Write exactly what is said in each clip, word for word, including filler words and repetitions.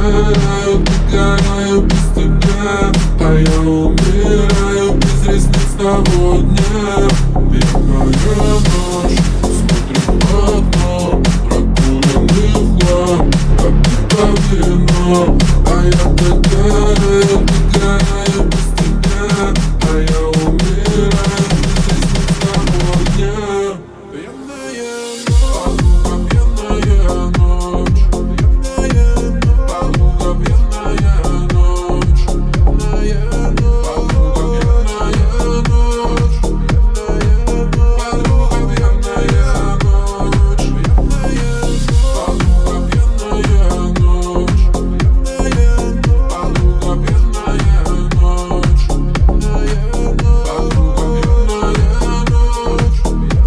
догораю, догораю без тебя. А я умираю без ресниц того дня. Пьяная ночь смотрит в окно, прокуренный хлам, как вино. А я догораю, догораю без тебя. А я умираю без ресниц того дня. Пьяная ночь, подруга, пьяная ночь. Пьяная ночь, подруга, пьяная ночь. Пьяная ночь, подруга, пьяная ночь. Пьяная ночь, подруга, пьяная ночь. Пьяная подруга, пьяная ночь. Пьяная подруга, пьяная ночь. Пьяная подруга, пьяная ночь.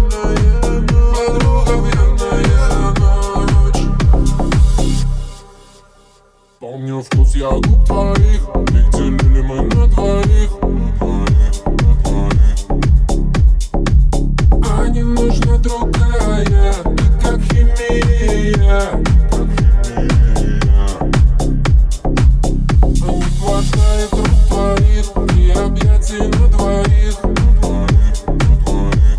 Помню вкус я губ твоих, их делили мы на двоих, на двоих, на двоих. А не нужна другая, ты как химия, как химия. А не хватает рук твоих и объятий на двоих, на двоих, на двоих.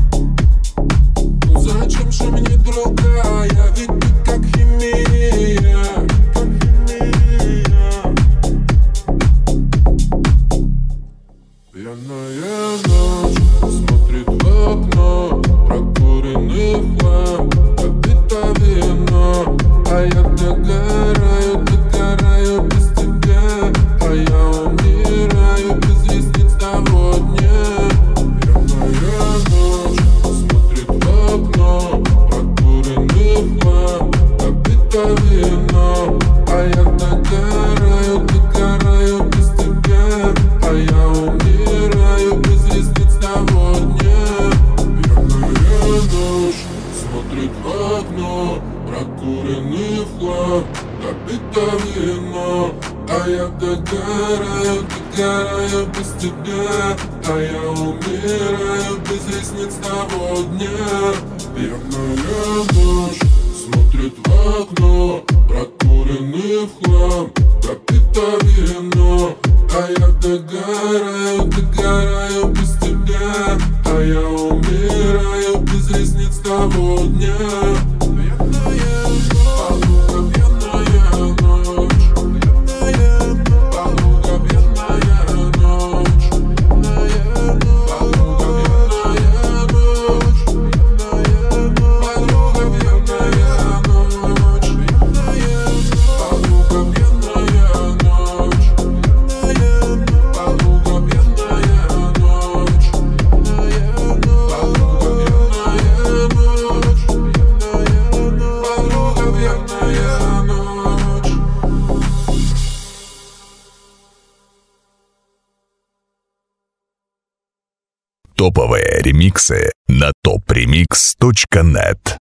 Ну зачем же мне другая, ведь ты как химия, как химия. Пьяная ночь смотрит в окно, прокуренный хлам, попито вино. А я догораю, догораю без тебя. А я умираю без ресниц того дня. Пьяная ночь смотрит в окно, прокуренный хлам, попито вино. А я догораю, догораю без тебя. А я умираю без ресниц того дня. Пьяная ночь смотрит в окно, прокуренный хлам, попито вино. А я догораю, догораю без тебя. А я умираю без ресниц того дня. Пьяная ночь смотрит в окно, прокуренный хлам, попито вино. А я догораю, догораю без тебя. А я умираю без ресниц того дня. Пьяная подруга, пьяная ночь. Пьяная подруга, пьяная ночь. Пьяная подруга, пьяная ночь. Пьяная подруга, пьяная ночь. Пьяная подруга, пьяная ночь. Пьяная подруга, пьяная ночь. Пьяная подруга, пьяная ночь. Пьяная подруга, пьяная ночь. Топовые ремиксы на топ ремикс точка нет.